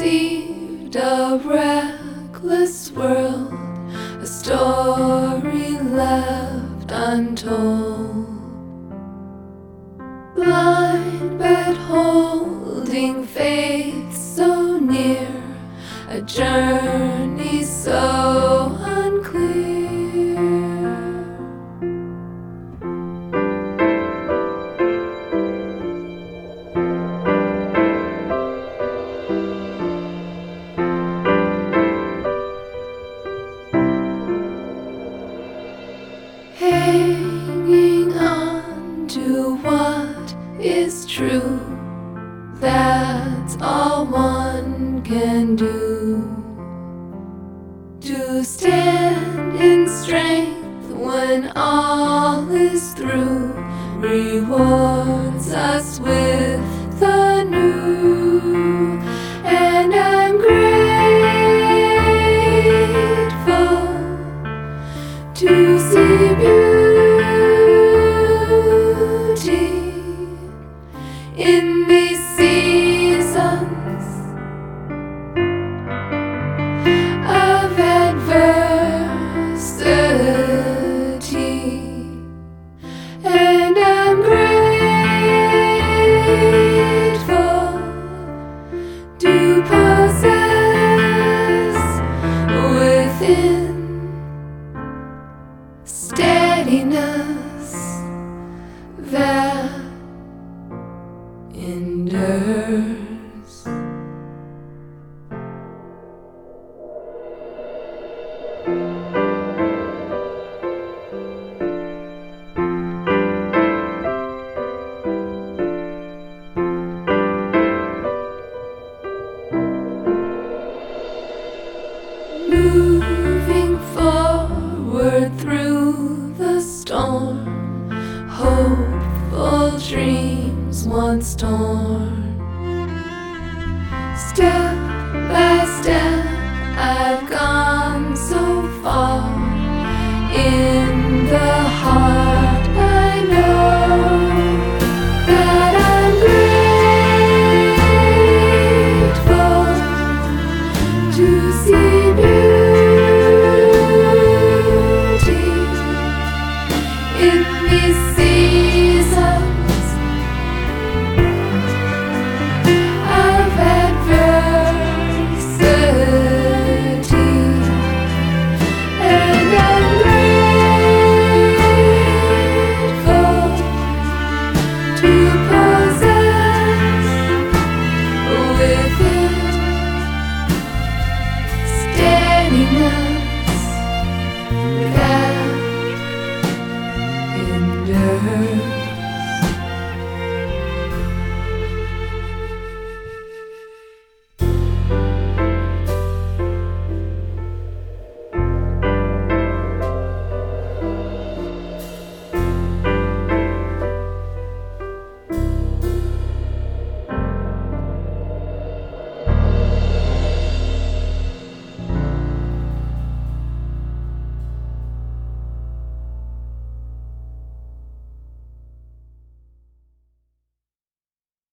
conceived a reckless world, a story left untold. Blind but holding faith so near, a journey so unclear. Hanging on to what is true, that's all one can do. To stand in strength when all is through rewards us with the new. And I'm grateful to see beauty in these seasons of adversity. And I'm grateful to possess within steadiness that endures. Moving forward through the storm, hopeful dreams once torn.